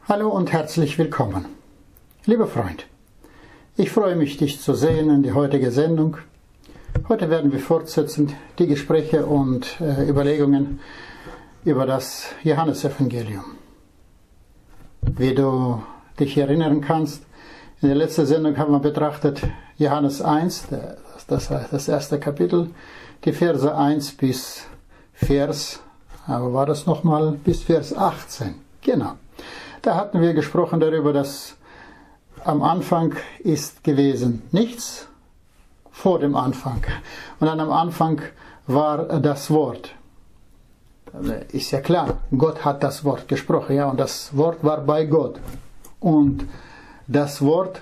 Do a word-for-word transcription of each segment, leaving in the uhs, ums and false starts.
Hallo und herzlich willkommen. Lieber Freund, ich freue mich, dich zu sehen in die heutige Sendung. Heute werden wir fortsetzen die Gespräche und äh, Überlegungen über das Johannesevangelium. Wie du dich erinnern kannst, in der letzten Sendung haben wir betrachtet Johannes eins, das, das erste Kapitel, die Verse eins bis Vers, aber war das nochmal bis Vers achtzehn. Genau. Da hatten wir gesprochen darüber, dass am Anfang ist gewesen nichts vor dem Anfang. Und dann am Anfang war das Wort. Ist ja klar, Gott hat das Wort gesprochen, ja, und das Wort war bei Gott. Und das Wort,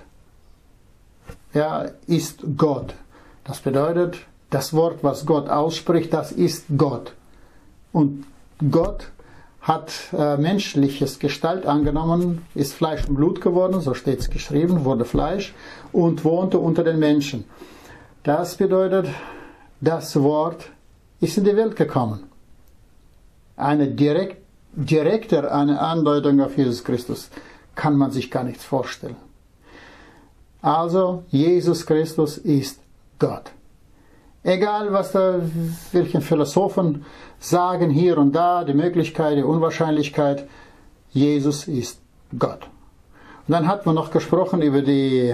ja, ist Gott. Das bedeutet, das Wort, was Gott ausspricht, das ist Gott. Und Gott hat äh, menschliches Gestalt angenommen, ist Fleisch und Blut geworden, so steht es geschrieben, wurde Fleisch und wohnte unter den Menschen. Das bedeutet, das Wort ist in die Welt gekommen. Eine direkt, direkter eine Andeutung auf Jesus Christus kann man sich gar nicht vorstellen. Also, Jesus Christus ist Gott. Egal, was da welchen Philosophen sagen, hier und da, die Möglichkeit, die Unwahrscheinlichkeit, Jesus ist Gott. Und dann hat man noch gesprochen über die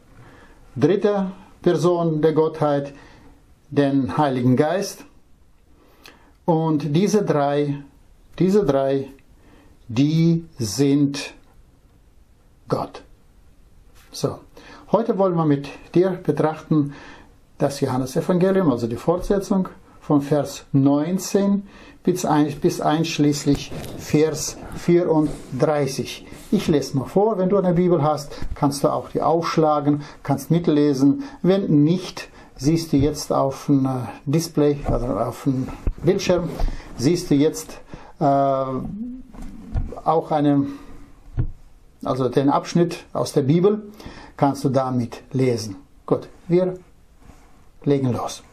dritte Person der Gottheit, den Heiligen Geist. Und diese drei, diese drei, die sind Gott. So, heute wollen wir mit dir betrachten, das Johannesevangelium, also die Fortsetzung von Vers neunzehn bis, ein, bis einschließlich Vers vierunddreißig. Ich lese mal vor, wenn du eine Bibel hast, kannst du auch die aufschlagen, kannst mitlesen. Wenn nicht, siehst du jetzt auf dem Display, also auf dem Bildschirm, siehst du jetzt äh, auch eine, also den Abschnitt aus der Bibel, kannst du damit lesen. Gut, wir legen los.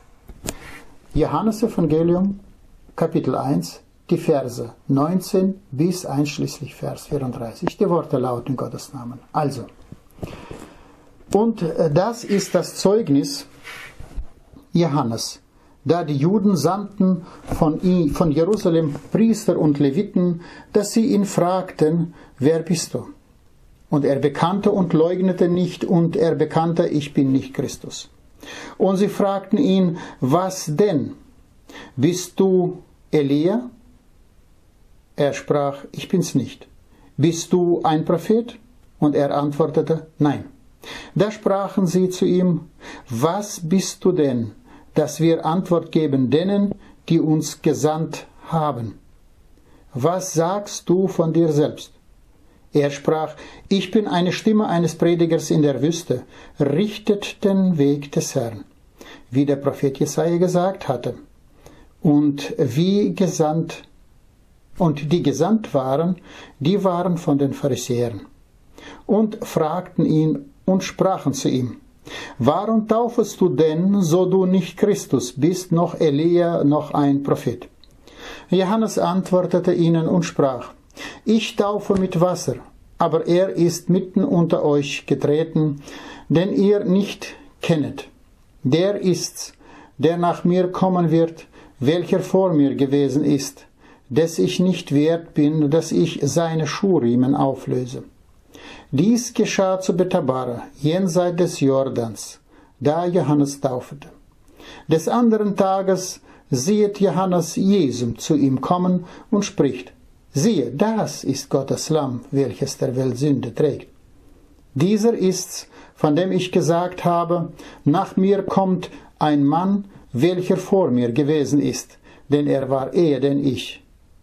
Johannesevangelium, Kapitel eins, die Verse neunzehn bis einschließlich Vers vierunddreißig. Die Worte lauten in Gottes Namen. Also, und das ist das Zeugnis Johannes, da die Juden sandten von, ihm, von Jerusalem Priester und Leviten, dass sie ihn fragten, wer bist du? Und er bekannte und leugnete nicht, und er bekannte, ich bin nicht Christus. Und sie fragten ihn, was denn? Bist du Elia? Er sprach, ich bin's nicht. Bist du ein Prophet? Und er antwortete, nein. Da sprachen sie zu ihm, was bist du denn, dass wir Antwort geben denen, die uns gesandt haben? Was sagst du von dir selbst? Er sprach, ich bin eine Stimme eines Predigers in der Wüste, richtet den Weg des Herrn, wie der Prophet Jesaja gesagt hatte. Und wie gesandt, und die gesandt waren, die waren von den Pharisäern. Und fragten ihn und sprachen zu ihm, warum taufest du denn, so du nicht Christus bist, noch Elia, noch ein Prophet? Johannes antwortete ihnen und sprach, ich taufe mit Wasser, aber er ist mitten unter euch getreten, den ihr nicht kennet. Der ist's, der nach mir kommen wird, welcher vor mir gewesen ist, dass ich nicht wert bin, dass ich seine Schuhriemen auflöse. Dies geschah zu Betabara, jenseits des Jordans, da Johannes taufete. Des anderen Tages siehet Johannes Jesum zu ihm kommen und spricht, siehe, das ist Gottes Lamm, welches der Welt Sünde trägt. Dieser ist's, von dem ich gesagt habe, nach mir kommt ein Mann, welcher vor mir gewesen ist, denn er war eher denn ich.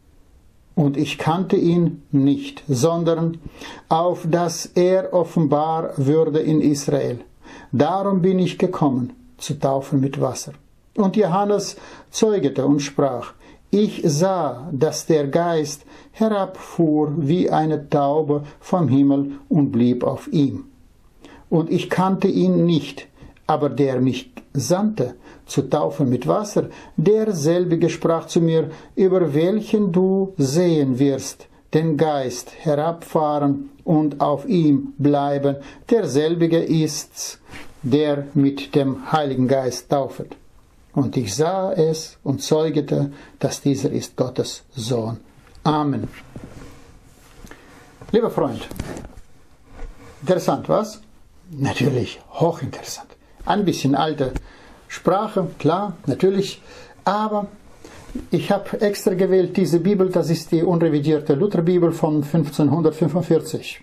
Und ich kannte ihn nicht, sondern auf dass er offenbar würde in Israel. Darum bin ich gekommen, zu taufen mit Wasser. Und Johannes zeugete und sprach, ich sah, dass der Geist herabfuhr wie eine Taube vom Himmel und blieb auf ihm. Und ich kannte ihn nicht, aber der mich sandte, zu taufen mit Wasser, derselbige sprach zu mir, über welchen du sehen wirst, den Geist herabfahren und auf ihm bleiben. Derselbige ist's, der mit dem Heiligen Geist taufet. Und ich sah es und zeugete, dass dieser ist Gottes Sohn. Amen. Lieber Freund, interessant, was? Natürlich, hochinteressant. Ein bisschen alte Sprache, klar, natürlich, aber ich habe extra gewählt diese Bibel, das ist die unrevidierte Lutherbibel von fünfzehnhundertfünfundvierzig.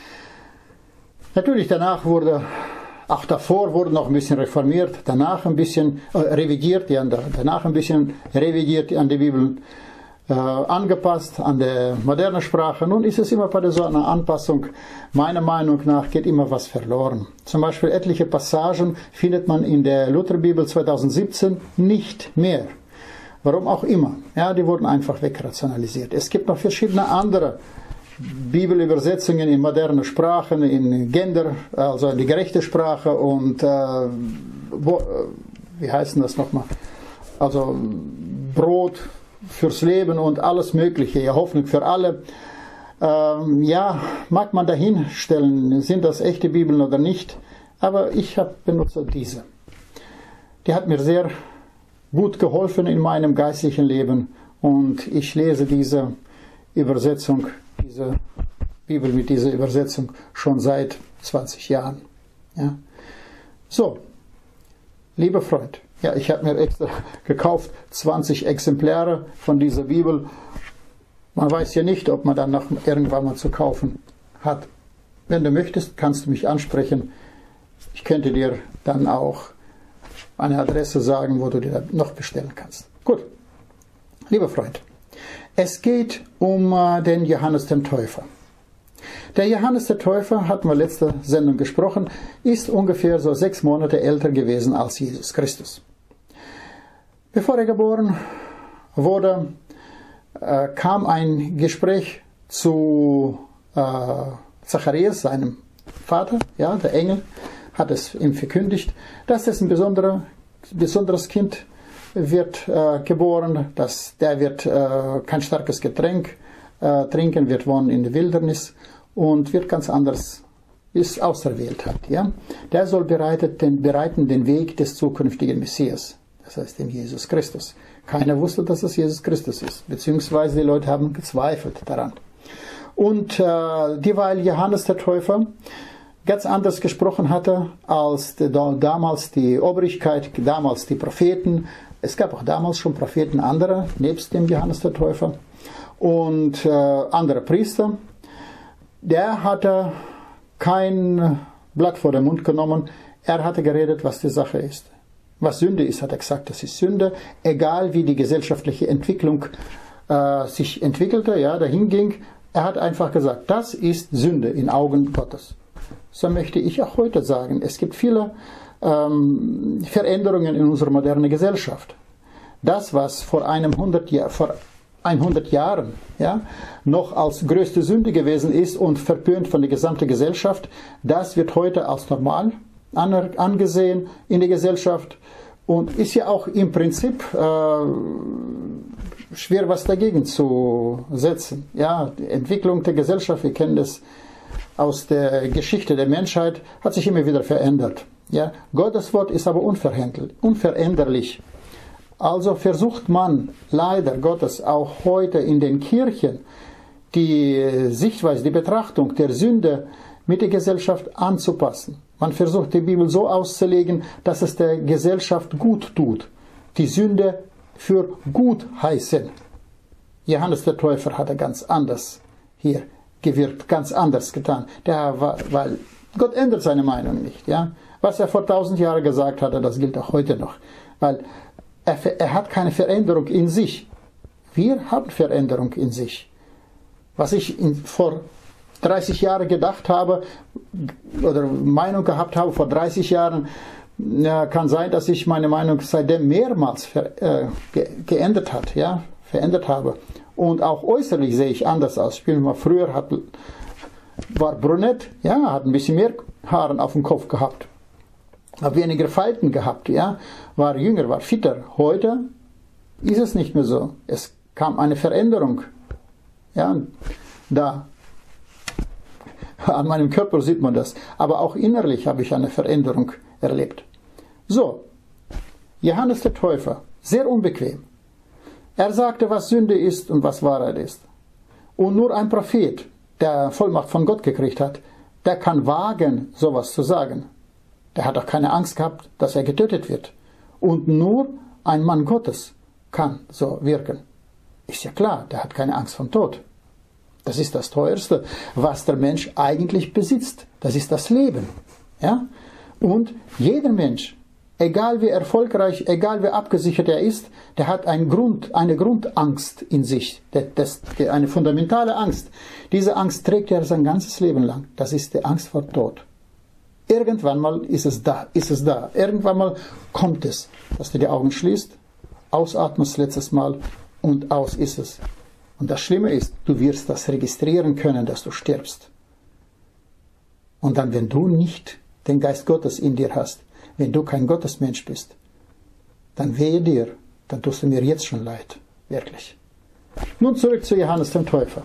Natürlich danach wurde, auch davor wurde noch ein bisschen reformiert, danach ein bisschen äh, revidiert, ja, danach ein bisschen revidiert an die Bibel äh, angepasst, an die moderne Sprache. Nun ist es immer bei so einer Anpassung, meiner Meinung nach, geht immer was verloren. Zum Beispiel etliche Passagen findet man in der Lutherbibel zweitausendsiebzehn nicht mehr. Warum auch immer. Ja, die wurden einfach wegrationalisiert. Es gibt noch verschiedene andere Bibelübersetzungen in moderne Sprachen, in Gender, also in die gerechte Sprache und äh, wo, wie heißt denn das nochmal? Also Brot fürs Leben und alles Mögliche, ja, Hoffnung für alle. Ähm, ja, mag man dahin stellen, sind das echte Bibeln oder nicht, aber ich habe benutzt diese. Die hat mir sehr gut geholfen in meinem geistlichen Leben und ich lese diese Übersetzung, diese Bibel mit dieser Übersetzung schon seit zwanzig Jahren. Ja. So, lieber Freund, ja, ich habe mir extra gekauft zwanzig Exemplare von dieser Bibel. Man weiß ja nicht, ob man dann noch irgendwann mal zu kaufen hat. Wenn du möchtest, kannst du mich ansprechen. Ich könnte dir dann auch eine Adresse sagen, wo du dir noch bestellen kannst. Gut, lieber Freund, es geht um äh, den Johannes den Täufer. Der Johannes der Täufer, hatten wir letzte Sendung gesprochen, ist ungefähr so sechs Monate älter gewesen als Jesus Christus. Bevor er geboren wurde, äh, kam ein Gespräch zu äh, Zacharias, seinem Vater, ja, der Engel, hat es ihm verkündigt, dass es ein besonderer, besonderes Kind wird äh, geboren, dass der wird äh, kein starkes Getränk äh, trinken, wird wohnen in der Wildnis und wird ganz anders, ist auserwählt hat. Ja? Der soll bereitet den, bereiten den Weg des zukünftigen Messias, das heißt dem Jesus Christus. Keiner wusste, dass es Jesus Christus ist, beziehungsweise die Leute haben gezweifelt daran. Und äh, dieweil Johannes der Täufer ganz anders gesprochen hatte als die, damals die Obrigkeit, damals die Propheten. Es gab auch damals schon Propheten andere, nebst dem Johannes der Täufer und äh, andere Priester. Der hatte kein Blatt vor den Mund genommen. Er hatte geredet, was die Sache ist. Was Sünde ist, hat er gesagt, das ist Sünde. Egal wie die gesellschaftliche Entwicklung äh, sich entwickelte, ja, dahin ging. Er hat einfach gesagt, das ist Sünde in Augen Gottes. So möchte ich auch heute sagen. Es gibt viele ähm, Veränderungen in unserer modernen Gesellschaft. Das, was vor einem hundert Jahr, vor hundert Jahren ja, noch als größte Sünde gewesen ist und verpönt von der gesamten Gesellschaft, das wird heute als normal angesehen in der Gesellschaft und ist ja auch im Prinzip äh, schwer was dagegen zu setzen. Ja, die Entwicklung der Gesellschaft, wir kennen das aus der Geschichte der Menschheit, hat sich immer wieder verändert. Ja, Gottes Wort ist aber unveränderlich. Also versucht man leider Gottes auch heute in den Kirchen die Sichtweise, die Betrachtung der Sünde mit der Gesellschaft anzupassen. Man versucht die Bibel so auszulegen, dass es der Gesellschaft gut tut. Die Sünde für gut heißen. Johannes der Täufer hatte ganz anders hier gewirkt, ganz anders getan. Der war, weil Gott ändert seine Meinung nicht. Ja? Was er vor tausend Jahren gesagt hatte, das gilt auch heute noch. Weil er, er hat keine Veränderung in sich. Wir haben Veränderung in sich. Was ich in, vor dreißig Jahren gedacht habe oder Meinung gehabt habe vor dreißig Jahren, ja, kann sein, dass ich meine Meinung seitdem mehrmals ver, äh, ge, geändert hat, ja, verändert habe. Und auch äußerlich sehe ich anders aus. Ich bin mal früher hat, war brünett, ja, hat ein bisschen mehr Haare auf dem Kopf gehabt, hat weniger Falten gehabt, ja, war jünger, war fitter. Heute ist es nicht mehr so. Es kam eine Veränderung. Ja, da. An meinem Körper sieht man das. Aber auch innerlich habe ich eine Veränderung erlebt. So, Johannes der Täufer, sehr unbequem. Er sagte, was Sünde ist und was Wahrheit ist. Und nur ein Prophet, der Vollmacht von Gott gekriegt hat, der kann wagen, sowas zu sagen. Der hat auch keine Angst gehabt, dass er getötet wird. Und nur ein Mann Gottes kann so wirken. Ist ja klar, der hat keine Angst vom Tod. Das ist das Teuerste, was der Mensch eigentlich besitzt. Das ist das Leben. Ja? Und jeder Mensch, egal wie erfolgreich, egal wie abgesichert er ist, der hat einen Grund, eine Grundangst in sich. Das, das, eine fundamentale Angst. Diese Angst trägt er sein ganzes Leben lang. Das ist die Angst vor Tod. Irgendwann mal ist es da, ist es da. Irgendwann mal kommt es, dass du die Augen schließt, ausatmest letztes Mal und aus ist es. Und das Schlimme ist, du wirst das registrieren können, dass du stirbst. Und dann, wenn du nicht den Geist Gottes in dir hast, wenn du kein Gottesmensch bist, dann wehe dir, dann tust du mir jetzt schon leid, wirklich. Nun zurück zu Johannes dem Täufer.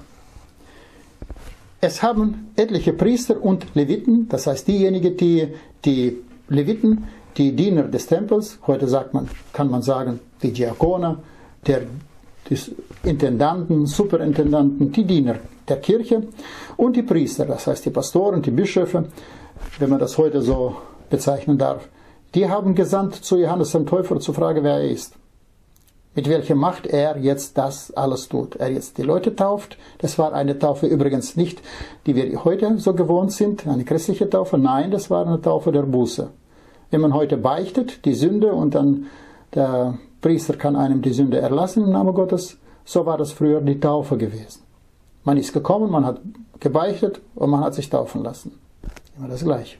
Es haben etliche Priester und Leviten, das heißt diejenigen, die, die Leviten, die Diener des Tempels, heute sagt man, kann man sagen, die Diakone, der die Intendanten, Superintendanten, die Diener der Kirche und die Priester, das heißt die Pastoren, die Bischöfe, wenn man das heute so bezeichnen darf, die haben gesandt zu Johannes dem Täufer zur Frage, wer er ist. Mit welcher Macht er jetzt das alles tut. Er jetzt die Leute tauft. Das war eine Taufe übrigens nicht, die wir heute so gewohnt sind, eine christliche Taufe. Nein, das war eine Taufe der Buße. Wenn man heute beichtet, die Sünde, und dann der Priester kann einem die Sünde erlassen im Namen Gottes, so war das früher die Taufe gewesen. Man ist gekommen, man hat gebeichtet und man hat sich taufen lassen. Immer das Gleiche.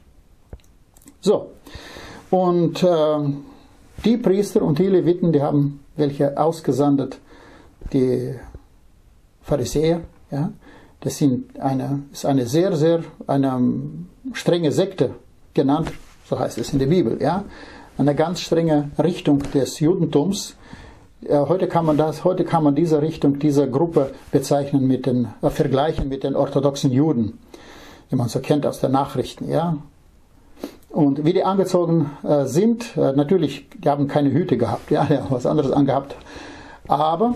So, und äh, die Priester und die Leviten, die haben welche ausgesandt, die Pharisäer, ja, das sind eine, ist eine sehr, sehr eine strenge Sekte genannt, so heißt es in der Bibel, ja, eine ganz strenge Richtung des Judentums. Heute kann man das, heute kann man diese Richtung, diese Gruppe bezeichnen mit den, äh, vergleichen mit den orthodoxen Juden, die man so kennt aus den Nachrichten, ja. Und wie die angezogen äh, sind, äh, natürlich, die haben keine Hüte gehabt, ja, die haben was anderes angehabt, aber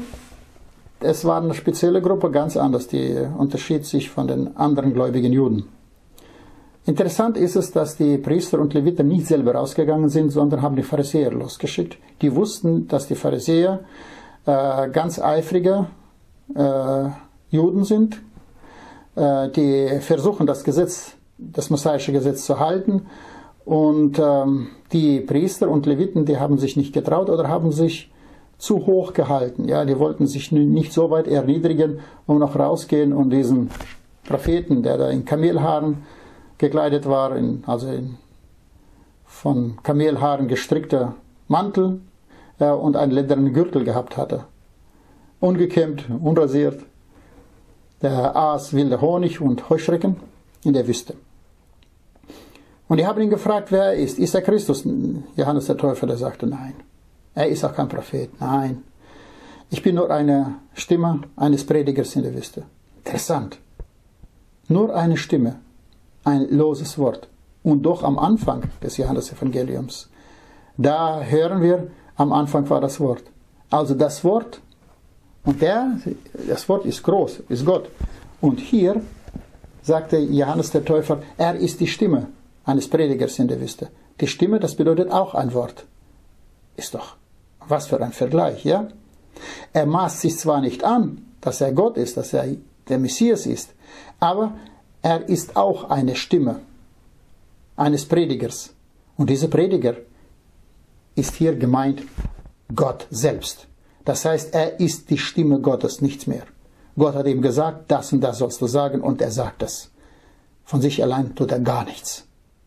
es war eine spezielle Gruppe, ganz anders, die unterschied sich von den anderen gläubigen Juden. Interessant ist es, dass die Priester und Leviten nicht selber rausgegangen sind, sondern haben die Pharisäer losgeschickt. Die wussten, dass die Pharisäer äh, ganz eifrige äh, Juden sind, äh, die versuchen, das Gesetz, das mosaische Gesetz zu halten. Und ähm, die Priester und Leviten, die haben sich nicht getraut oder haben sich zu hoch gehalten. Ja, die wollten sich nicht so weit erniedrigen, um noch rausgehen und diesen Propheten, der da in Kamelhaaren gekleidet war, in, also in von Kamelhaaren gestrickter Mantel äh, und einen ledernen Gürtel gehabt hatte. Ungekämmt, unrasiert. Der aß wilde Honig und Heuschrecken in der Wüste. Und die haben ihn gefragt, wer er ist. Ist er Christus? Johannes der Täufer, der sagte, nein. Er ist auch kein Prophet. Nein. Ich bin nur eine Stimme eines Predigers in der Wüste. Interessant. Nur eine Stimme. Ein loses Wort. Und doch am Anfang des Johannes-Evangeliums. Da hören wir, am Anfang war das Wort. Also das Wort, und der, das Wort ist groß, ist Gott. Und hier sagte Johannes der Täufer, er ist die Stimme eines Predigers in der Wüste. Die Stimme, das bedeutet auch ein Wort. Ist doch, was für ein Vergleich, ja? Er maßt sich zwar nicht an, dass er Gott ist, dass er der Messias ist, aber er ist auch eine Stimme eines Predigers. Und dieser Prediger ist hier gemeint Gott selbst. Das heißt, er ist die Stimme Gottes, nichts mehr. Gott hat ihm gesagt, das und das sollst du sagen, und er sagt es. Von sich allein tut er gar nichts.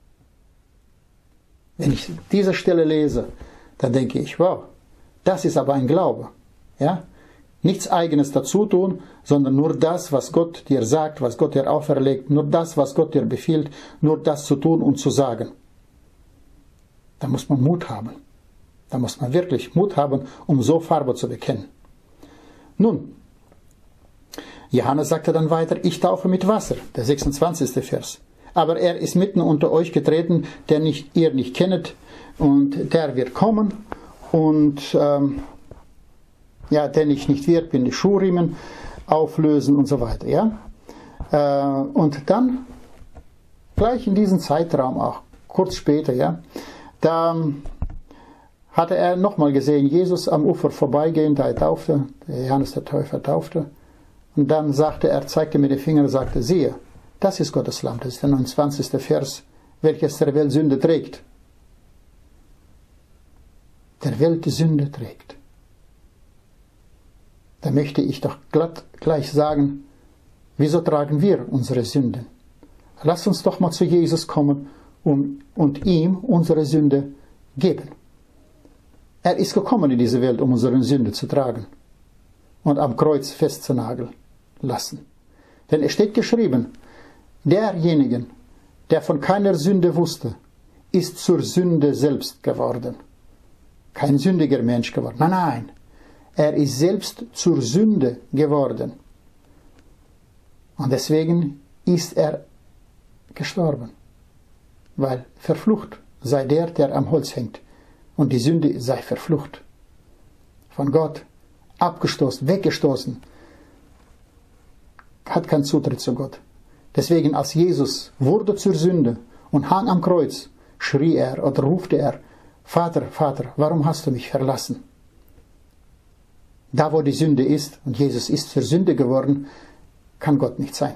Wenn ich diese Stelle lese, dann denke ich, wow, das ist aber ein Glaube. Ja? Nichts Eigenes dazu tun, sondern nur das, was Gott dir sagt, was Gott dir auferlegt, nur das, was Gott dir befiehlt, nur das zu tun und zu sagen. Da muss man Mut haben. Da muss man wirklich Mut haben, um so Farbe zu bekennen. Nun, Johannes sagte dann weiter, ich taufe mit Wasser, der sechsundzwanzigste Vers. Aber er ist mitten unter euch getreten, der nicht, ihr nicht kennet, und der wird kommen, und ähm, ja, den ich nicht wird, bin die Schuhriemen auflösen und so weiter. Ja? Äh, und dann, gleich in diesem Zeitraum auch, kurz später, ja, da hatte er nochmal gesehen, Jesus am Ufer vorbeigehen, da er taufte, der Johannes der Täufer taufte. Und dann sagte er, zeigte mir den Finger und sagte, siehe, das ist Gottes Lamm, das ist der neunundzwanzigste Vers, welches der Welt Sünde trägt. Der Welt die Sünde trägt. Da möchte ich doch glatt gleich sagen, wieso tragen wir unsere Sünden? Lass uns doch mal zu Jesus kommen und, und ihm unsere Sünde geben. Er ist gekommen in diese Welt, um unsere Sünde zu tragen und am Kreuz festzunageln lassen. Denn es steht geschrieben, derjenige, der von keiner Sünde wusste, ist zur Sünde selbst geworden. Kein sündiger Mensch geworden. Nein, nein, er ist selbst zur Sünde geworden. Und deswegen ist er gestorben. Weil verflucht sei der, der am Holz hängt. Und die Sünde sei verflucht. Von Gott abgestoßen, weggestoßen. Hat keinen Zutritt zu Gott. Deswegen, als Jesus wurde zur Sünde und hang am Kreuz, schrie er oder rufte er, Vater, Vater, warum hast du mich verlassen? Da, wo die Sünde ist, und Jesus ist zur Sünde geworden, kann Gott nicht sein.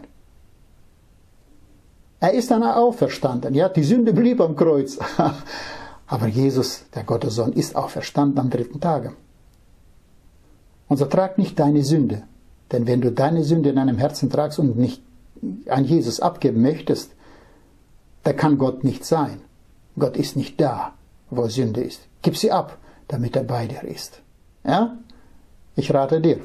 Er ist dann auferstanden. Ja, die Sünde blieb am Kreuz. Aber Jesus, der Gottessohn, ist auferstanden am dritten Tage. Und so trag nicht deine Sünde. Denn wenn du deine Sünde in deinem Herzen tragst und nicht an Jesus abgeben möchtest, da kann Gott nicht sein. Gott ist nicht da, wo Sünde ist. Gib sie ab, damit er bei dir ist. Ja? Ich rate dir.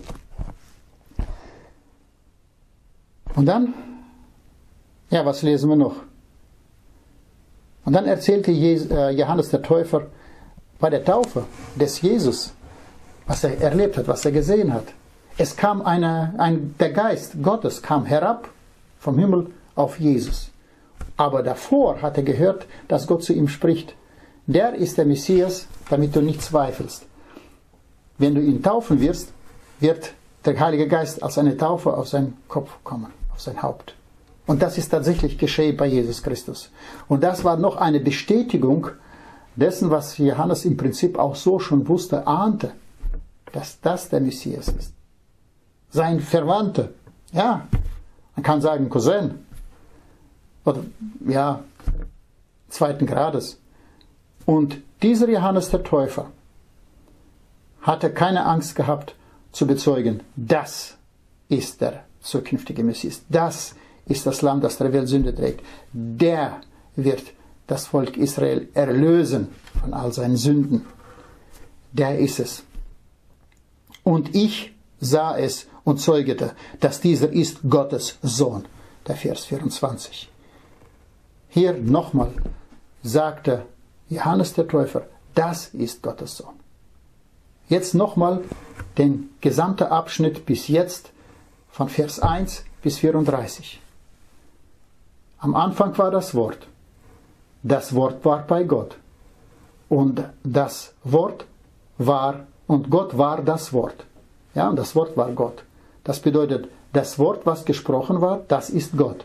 Und dann, ja, was lesen wir noch? Und dann erzählte Johannes der Täufer bei der Taufe des Jesus, was er erlebt hat, was er gesehen hat. Es kam eine, ein, der Geist Gottes kam herab vom Himmel auf Jesus. Aber davor hat er gehört, dass Gott zu ihm spricht. Der ist der Messias, damit du nicht zweifelst. Wenn du ihn taufen wirst, wird der Heilige Geist als eine Taufe auf seinen Kopf kommen, auf sein Haupt. Und das ist tatsächlich geschehen bei Jesus Christus. Und das war noch eine Bestätigung dessen, was Johannes im Prinzip auch so schon wusste, ahnte, dass das der Messias ist. Sein Verwandter, ja, man kann sagen Cousin, oder ja, zweiten Grades. Und dieser Johannes der Täufer hatte keine Angst gehabt zu bezeugen, das ist der zukünftige Messias, das ist das Lamm, das der Welt Sünde trägt. Der wird das Volk Israel erlösen von all seinen Sünden. Der ist es. Und ich sah es und zeugete, dass dieser ist Gottes Sohn. Der Vers vierundzwanzig. Hier nochmal sagte Johannes der Täufer, das ist Gottes Sohn. Jetzt nochmal den gesamten Abschnitt bis jetzt von Vers eins bis vierunddreißig. Am Anfang war das Wort. Das Wort war bei Gott. Und das Wort war, und Gott war das Wort. Ja, und das Wort war Gott. Das bedeutet, das Wort, was gesprochen war, das ist Gott.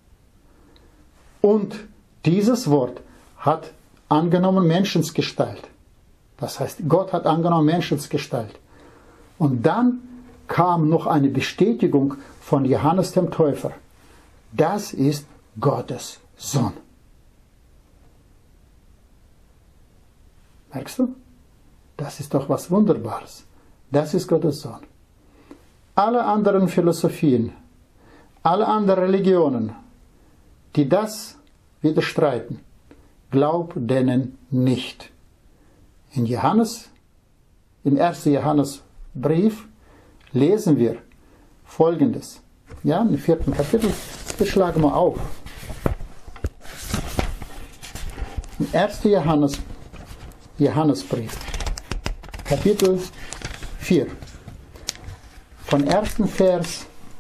Und dieses Wort hat angenommen Menschensgestalt. Das heißt, Gott hat angenommen Menschensgestalt. Und dann kam noch eine Bestätigung von Johannes dem Täufer. Das ist Gottes Sohn. Merkst du? Das ist doch was Wunderbares. Das ist Gottes Sohn. Alle anderen Philosophien, alle anderen Religionen, die das widerstreiten, glaub denen nicht. In Johannes, im ersten Johannesbrief, lesen wir Folgendes. Ja, im vierten Kapitel, das schlagen wir auf. Im ersten Johannes, Johannesbrief, Kapitel vier. Von ersten Vers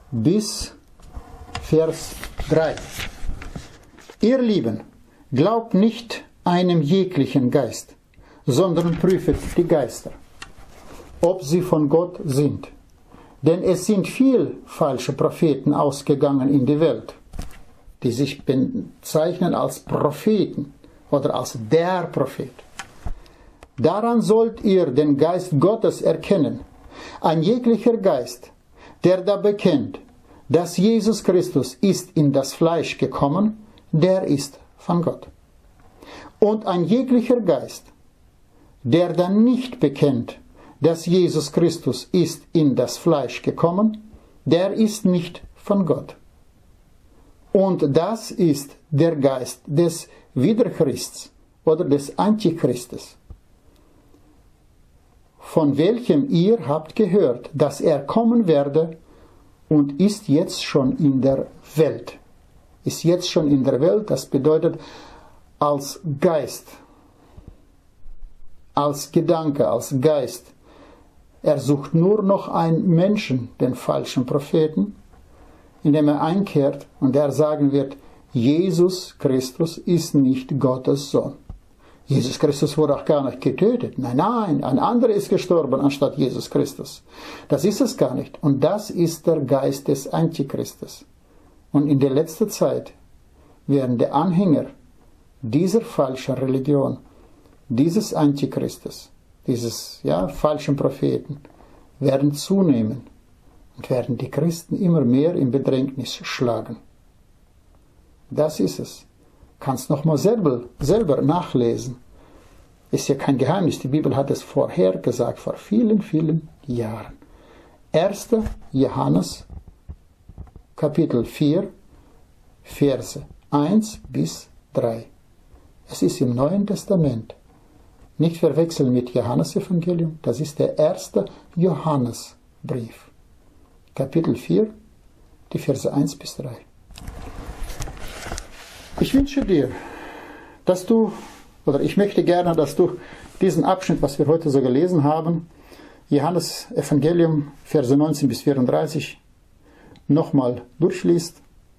bis Vers drei. Ihr Lieben, glaubt nicht einem jeglichen Geist, sondern prüfet die Geister, ob sie von Gott sind. Denn es sind viel falsche Propheten ausgegangen in die Welt, die sich bezeichnen als Propheten oder als der Prophet. Daran sollt ihr den Geist Gottes erkennen. Ein jeglicher Geist, der da bekennt, dass Jesus Christus ist in das Fleisch gekommen, der ist von Gott. Und ein jeglicher Geist, der dann nicht bekennt, dass Jesus Christus ist in das Fleisch gekommen, der ist nicht von Gott. Und das ist der Geist des Widerchrists oder des Antichristes, von welchem ihr habt gehört, dass er kommen werde und ist jetzt schon in der Welt. Ist jetzt schon in der Welt, das bedeutet als Geist, als Gedanke, als Geist. Er sucht nur noch einen Menschen, den falschen Propheten, indem er einkehrt und er sagen wird, Jesus Christus ist nicht Gottes Sohn. Jesus Christus wurde auch gar nicht getötet. Nein, nein, ein anderer ist gestorben anstatt Jesus Christus. Das ist es gar nicht. Und das ist der Geist des Antichristes. Und in der letzten Zeit werden die Anhänger dieser falschen Religion, dieses Antichristes, dieses ja, falschen Propheten, werden zunehmen und werden die Christen immer mehr in Bedrängnis schlagen. Das ist es. Kannst noch mal selber, selber nachlesen. Ist ja kein Geheimnis. Die Bibel hat es vorher gesagt, vor vielen, vielen Jahren. erster Johannes, Kapitel vier, Verse eins bis drei. Es ist im Neuen Testament. Nicht verwechseln mit Johannesevangelium. Das ist der erste Johannesbrief. Kapitel vier, die Verse eins bis drei. Ich wünsche dir, dass du, oder ich möchte gerne, dass du diesen Abschnitt, was wir heute so gelesen haben, Johannes Evangelium, Verse neunzehn bis vierunddreißig, nochmal durchliest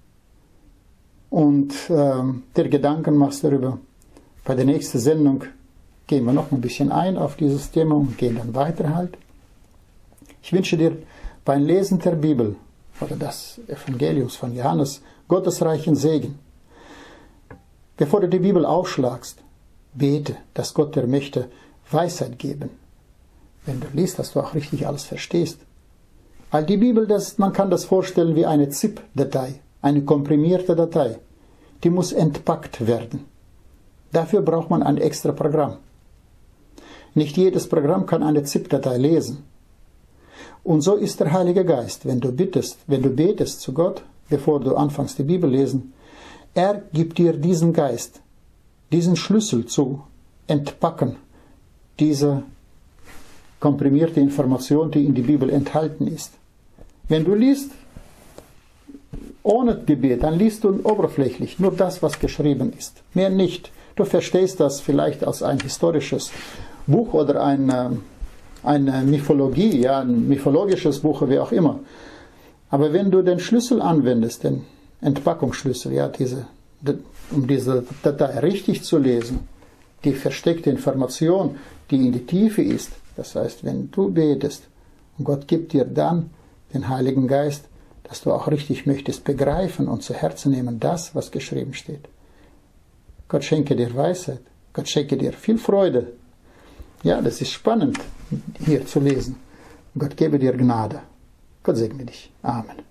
und ähm, dir Gedanken machst darüber. Bei der nächsten Sendung gehen wir noch ein bisschen ein auf dieses Thema und gehen dann weiter halt. Ich wünsche dir beim Lesen der Bibel oder des Evangeliums von Johannes Gottes reichen Segen. Bevor du die Bibel aufschlagst, bete, dass Gott der Mächte Weisheit geben. Wenn du liest, dass du auch richtig alles verstehst. Weil die Bibel, das, man kann das vorstellen wie eine ZIP-Datei, eine komprimierte Datei. Die muss entpackt werden. Dafür braucht man ein extra Programm. Nicht jedes Programm kann eine ZIP-Datei lesen. Und so ist der Heilige Geist, wenn du bittest, wenn du betest zu Gott, bevor du anfängst die Bibel lesen, er gibt dir diesen Geist, diesen Schlüssel zu entpacken, diese komprimierte Information, die in der Bibel enthalten ist. Wenn du liest ohne Gebet, dann liest du oberflächlich nur das, was geschrieben ist. Mehr nicht. Du verstehst das vielleicht als ein historisches Buch oder eine, eine Mythologie, ja, ein mythologisches Buch, wie auch immer. Aber wenn du den Schlüssel anwendest, den Entpackungsschlüssel, ja, diese, um diese Datei richtig zu lesen, die versteckte Information, die in die Tiefe ist, das heißt, wenn du betest und Gott gibt dir dann den Heiligen Geist, dass du auch richtig möchtest begreifen und zu Herzen nehmen das, was geschrieben steht. Gott schenke dir Weisheit, Gott schenke dir viel Freude. Ja, das ist spannend, hier zu lesen. Gott gebe dir Gnade. Gott segne dich. Amen.